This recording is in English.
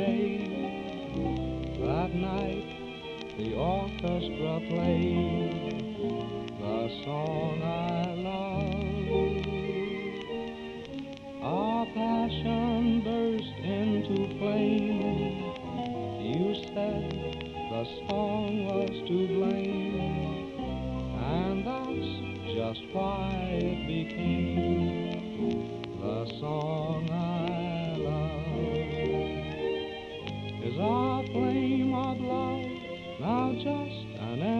day. That night the orchestra played the song I love. Our passion burst into flame. You said the song was to blame, and that's just why it became the song I love. Is our flame of love now just an